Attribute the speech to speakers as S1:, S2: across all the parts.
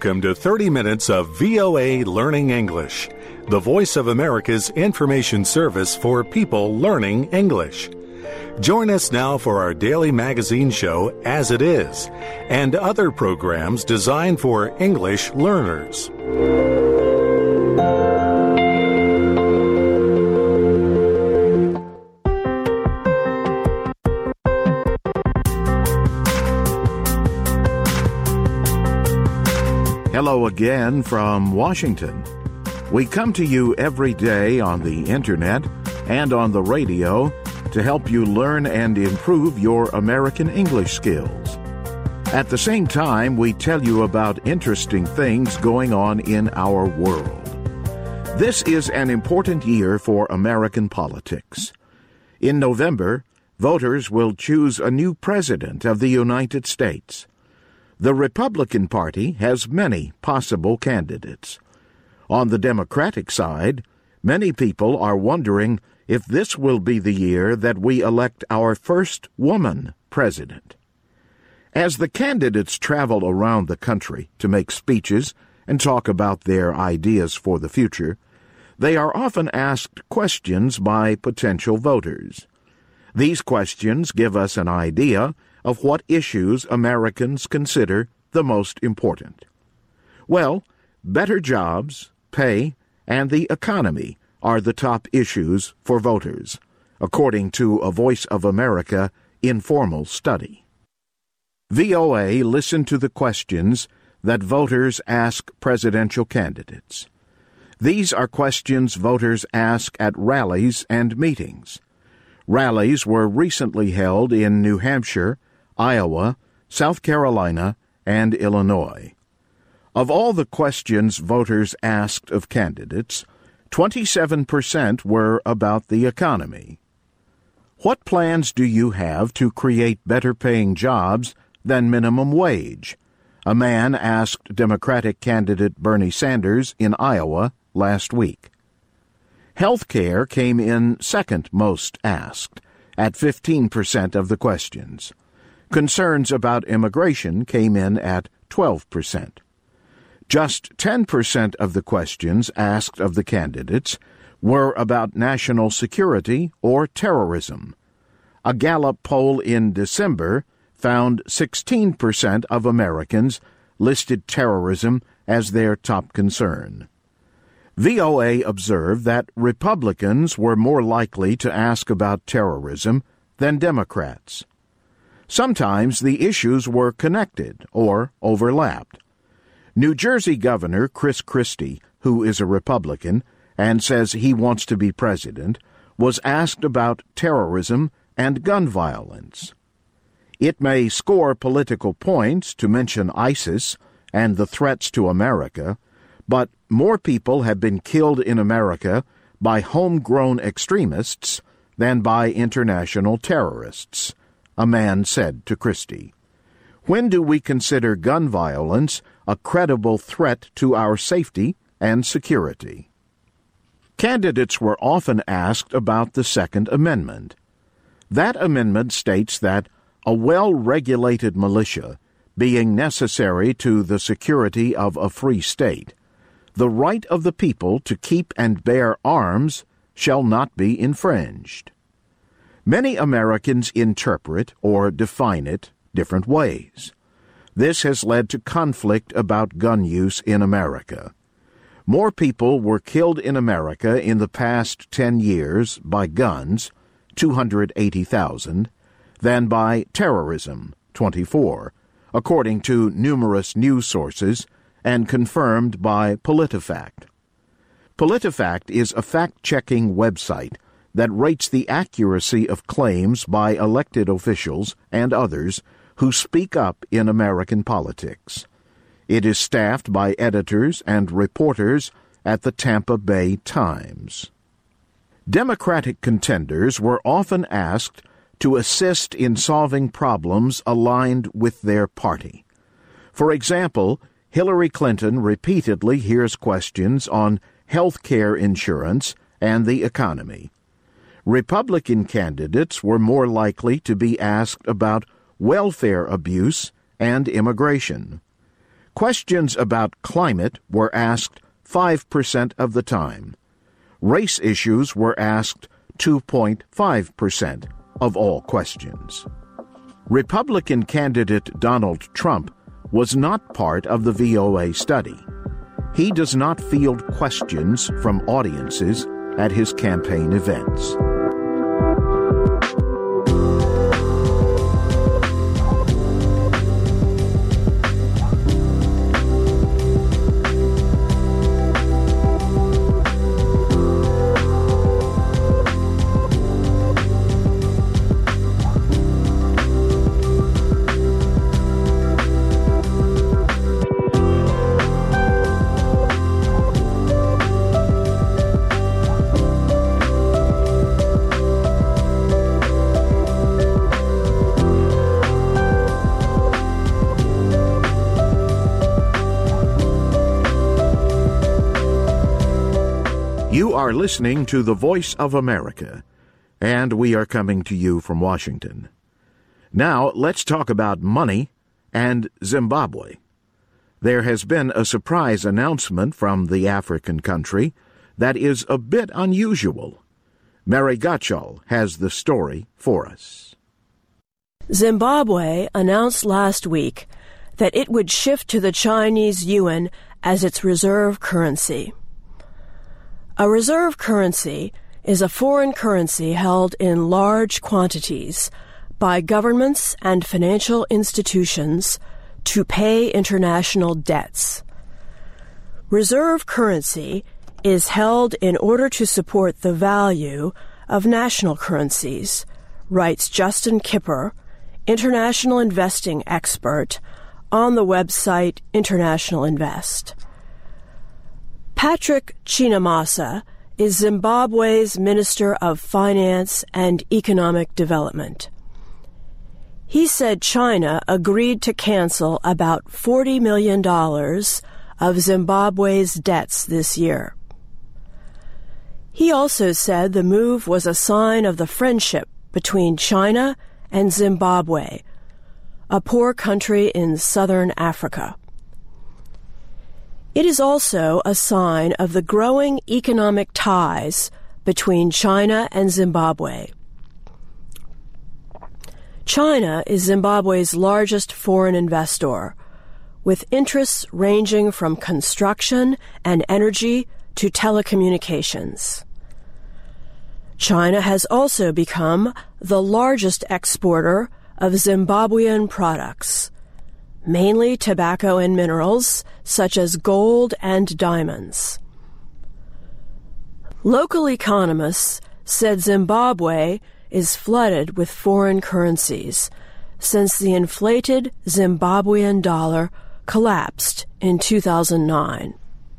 S1: Welcome to 30 minutes of VOA Learning English, the voice of America's information service for people learning English. Join us now for our daily magazine show, As It Is, and other programs designed for English learners.
S2: Hello again from Washington. We come to you every day on the internet and on the radio to help you learn and improve your American English skills. At the same time, we tell you about interesting things going on in our world. This is an important year for American politics. In November, voters will choose a new president of the United States. The Republican Party has many possible candidates. On the Democratic side, many people are wondering if this will be the year that we elect our first woman president. As the candidates travel around the country to make speeches and talk about their ideas for the future, they are often asked questions by potential voters. These questions give us an idea of what issues Americans consider the most important. Well, better jobs, pay, and the economy are the top issues for voters, according to a Voice of America informal study. VOA listened to the questions that voters ask presidential candidates. These are questions voters ask at rallies and meetings. Rallies were recently held in New Hampshire, Iowa, South Carolina, and Illinois. Of all the questions voters asked of candidates, 27% were about the economy. What plans do you have to create better-paying jobs than minimum wage? A man asked Democratic candidate Bernie Sanders in Iowa last week. Health care came in second most asked, at 15% of the questions. Concerns about immigration came in at 12%. Just 10% of the questions asked of the candidates were about national security or terrorism. A Gallup poll in December found 16% of Americans listed terrorism as their top concern. VOA observed that Republicans were more likely to ask about terrorism than Democrats. Sometimes the issues were connected or overlapped. New Jersey Governor Chris Christie, who is a Republican and says he wants to be president, was asked about terrorism and gun violence. It may score political points to mention ISIS and the threats to America, but more people have been killed in America by homegrown extremists than by international terrorists, a man said to Christie. When do we consider gun violence a credible threat to our safety and security? Candidates were often asked about the Second Amendment. That amendment states that a well-regulated militia, being necessary to the security of a free state, the right of the people to keep and bear arms shall not be infringed. Many Americans interpret or define it different ways. This has led to conflict about gun use in America. More people were killed in America in the past 10 years by guns, 280,000, than by terrorism, 24, according to numerous news sources and confirmed by PolitiFact. PolitiFact is a fact-checking website that rates the accuracy of claims by elected officials and others who speak up in American politics. It is staffed by editors and reporters at the Tampa Bay Times. Democratic contenders were often asked to assist in solving problems aligned with their party. For example, Hillary Clinton repeatedly hears questions on health care insurance and the economy. Republican candidates were more likely to be asked about welfare abuse and immigration. Questions about climate were asked 5% of the time. Race issues were asked 2.5% of all questions. Republican candidate Donald Trump was not part of the VOA study. He does not field questions from audiences at his campaign events. You are listening to the Voice of America, and we are coming to you from Washington. Now, let's talk about money and Zimbabwe. There has been a surprise announcement from the African country that is a bit unusual. Mary Gutschall has the story for us.
S3: Zimbabwe announced last week that it would shift to the Chinese yuan as its reserve currency. A reserve currency is a foreign currency held in large quantities by governments and financial institutions to pay international debts. Reserve currency is held in order to support the value of national currencies, writes Justin Kipper, international investing expert, on the website International Invest. Patrick Chinamasa is Zimbabwe's Minister of Finance and Economic Development. He said China agreed to cancel about $40 million of Zimbabwe's debts this year. He also said the move was a sign of the friendship between China and Zimbabwe, a poor country in southern Africa. It is also a sign of the growing economic ties between China and Zimbabwe. China is Zimbabwe's largest foreign investor, with interests ranging from construction and energy to telecommunications. China has also become the largest exporter of Zimbabwean products, mainly tobacco and minerals such as gold and diamonds. Local economists said Zimbabwe is flooded with foreign currencies since the inflated Zimbabwean dollar collapsed in 2009.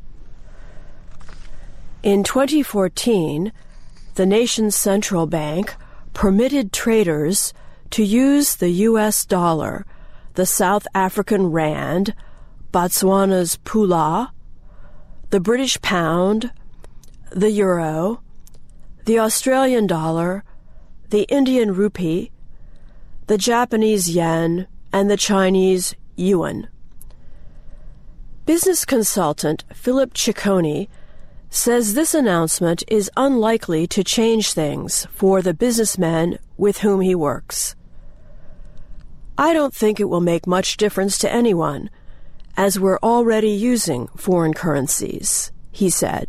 S3: In 2014, the nation's central bank permitted traders to use the U.S. dollar, the South African rand, Botswana's pula, the British pound, the euro, the Australian dollar, the Indian rupee, the Japanese yen, and the Chinese yuan. Business consultant Philip Ciccone says this announcement is unlikely to change things for the businessmen with whom he works. I don't think it will make much difference to anyone, as we're already using foreign currencies, he said.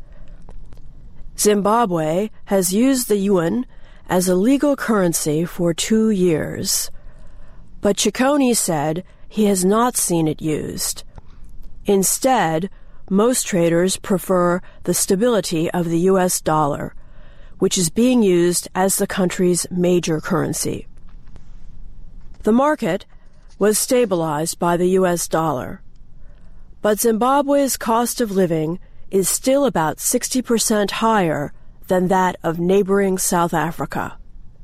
S3: Zimbabwe has used the yuan as a legal currency for 2 years, but Ciccone said he has not seen it used. Instead, most traders prefer the stability of the U.S. dollar, which is being used as the country's major currency. The market was stabilized by the U.S. dollar, but Zimbabwe's cost of living is still about 60% higher than that of neighboring South Africa.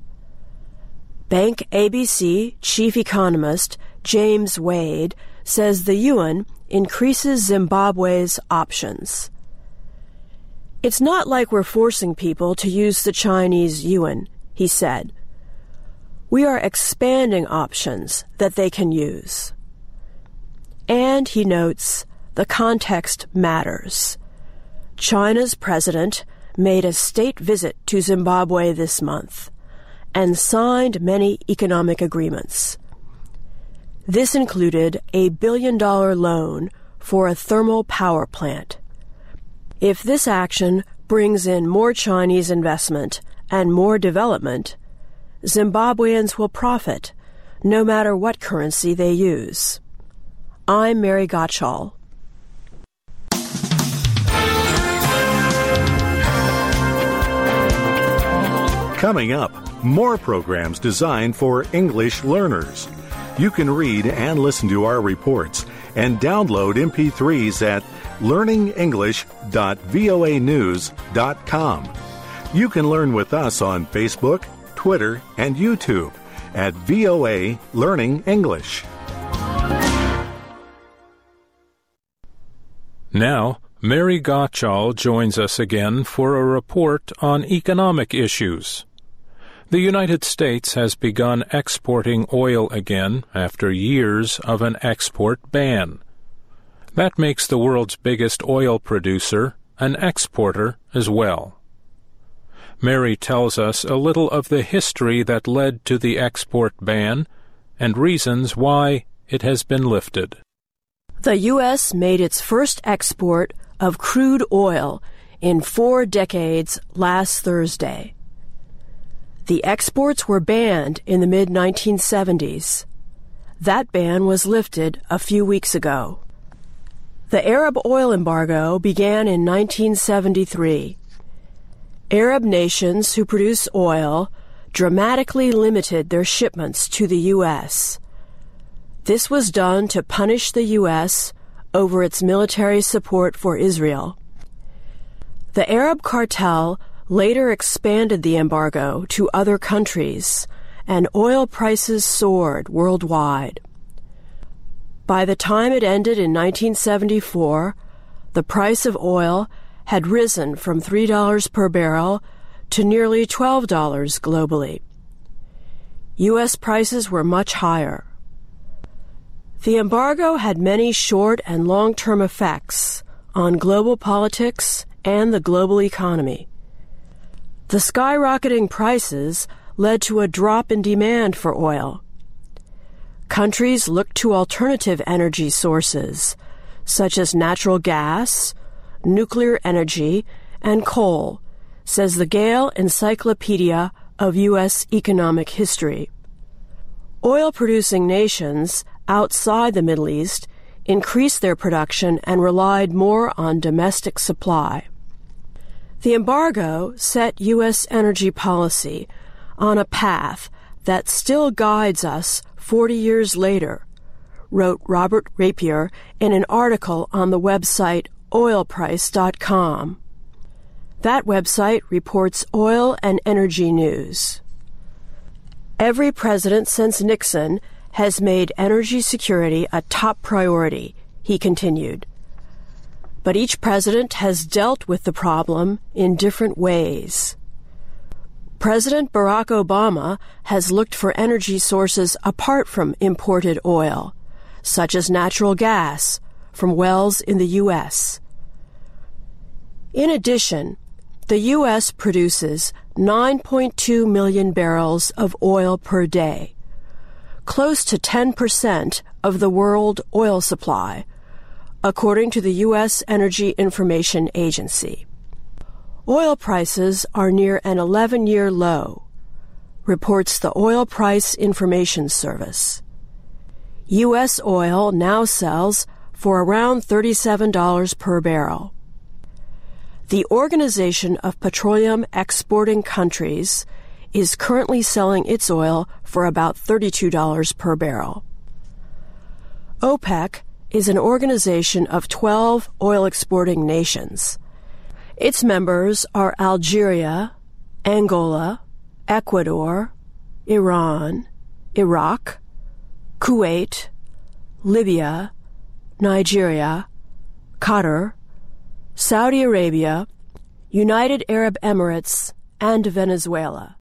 S3: Bank ABC chief economist James Wade says the yuan increases Zimbabwe's options. It's not like we're forcing people to use the Chinese yuan, he said. We are expanding options that they can use. And he notes the context matters. China's president made a state visit to Zimbabwe this month and signed many economic agreements. This included a $1 billion loan for a thermal power plant. If this action brings in more Chinese investment and more development, Zimbabweans will profit, no matter what currency they use. I'm Mary Gottschall.
S1: Coming up, more programs designed for English learners. You can read and listen to our reports and download MP3s at learningenglish.voanews.com. You can learn with us on Facebook, Twitter, and YouTube at VOA Learning English.
S4: Now, Mary Gottschall joins us again for a report on economic issues. The United States has begun exporting oil again after years of an export ban. That makes the world's biggest oil producer an exporter as well. Mary tells us a little of the history that led to the export ban and reasons why it has been lifted.
S3: The U.S. made its first export of crude oil in 4 decades last Thursday. The exports were banned in the mid-1970s. That ban was lifted a few weeks ago. The Arab oil embargo began in 1973. Arab nations who produce oil dramatically limited their shipments to the U.S. This was done to punish the U.S. over its military support for Israel. The Arab cartel later expanded the embargo to other countries, and oil prices soared worldwide. By the time it ended in 1974, the price of oil had risen from $3 per barrel to nearly $12 globally. U.S. prices were much higher. The embargo had many short and long-term effects on global politics and the global economy. The skyrocketing prices led to a drop in demand for oil. Countries looked to alternative energy sources, such as natural gas, nuclear energy, and coal, says the Gale Encyclopedia of U.S. Economic History. Oil-producing nations outside the Middle East increased their production and relied more on domestic supply. The embargo set U.S. energy policy on a path that still guides us 40 years later, wrote Robert Rapier in an article on the website oilprice.com. That website reports oil and energy news. Every president since Nixon has made energy security a top priority, he continued. But each president has dealt with the problem in different ways. President Barack Obama has looked for energy sources apart from imported oil, such as natural gas from wells in the U.S. In addition, the U.S. produces 9.2 million barrels of oil per day, close to 10% of the world oil supply, according to the U.S. Energy Information Agency. Oil prices are near an 11-year low, reports the Oil Price Information Service. U.S. oil now sells for around $37 per barrel. The Organization of Petroleum Exporting Countries is currently selling its oil for about $32 per barrel. OPEC is an organization of 12 oil-exporting nations. Its members are Algeria, Angola, Ecuador, Iran, Iraq, Kuwait, Libya, Nigeria, Qatar, Saudi Arabia, United Arab Emirates, and Venezuela.